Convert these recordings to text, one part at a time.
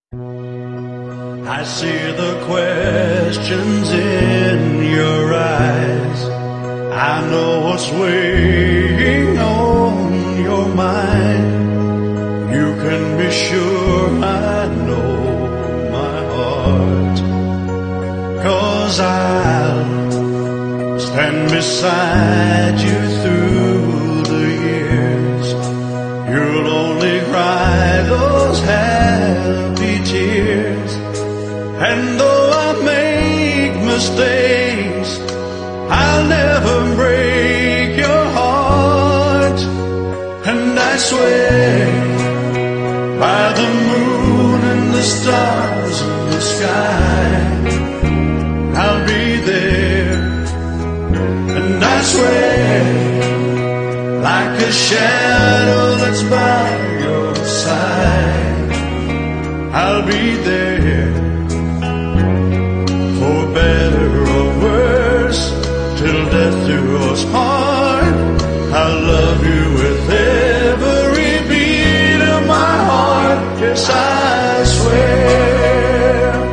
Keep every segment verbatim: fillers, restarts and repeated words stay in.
I see the questions in your eyes. I know what's weighing on your mind. You can be sure I know my heart, 'cause I'll stand beside you through the years. You'll only cry those happy tears. And though I make mistakes, I'll never break your heart. And I swear by the moon and the stars in the sky, I'll be there. And I swear, like a shadow that's by your side, I'll be there. For better or worse, till death do us part, I'll love you with every beat of my heart. Yes, I swear.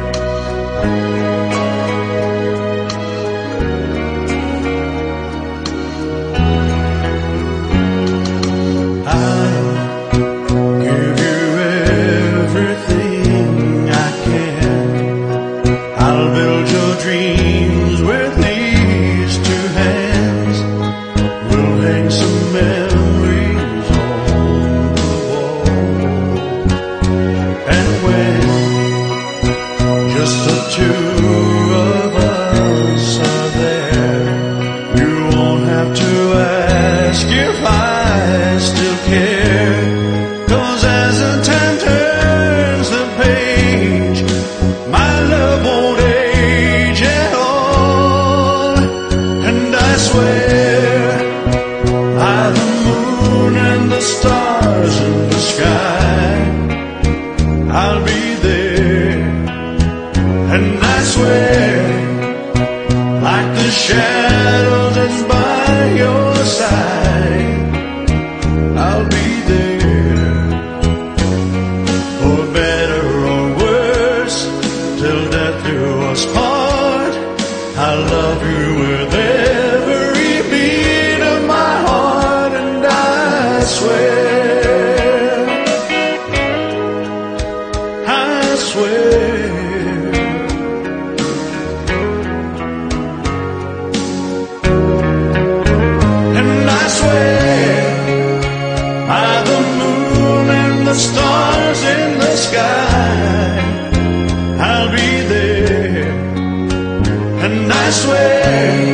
I'll give you everything I can. I'll build your dreams with these two hands. We'll hang some memories on the wall. And when just the two of us are there, you won't have to ask if I still care. 'Cause as the time turns the page, my love won't age at all. And I swear by the moon and the stars in the sky, I'll be there. And I swear, like the shadow that's by your side, I'll be there. For better or worse, till death do us part, I'll love you with every beat of my heart. And I swear, I swear. And I swear by the moon and the stars in the sky, I'll be there. And I swear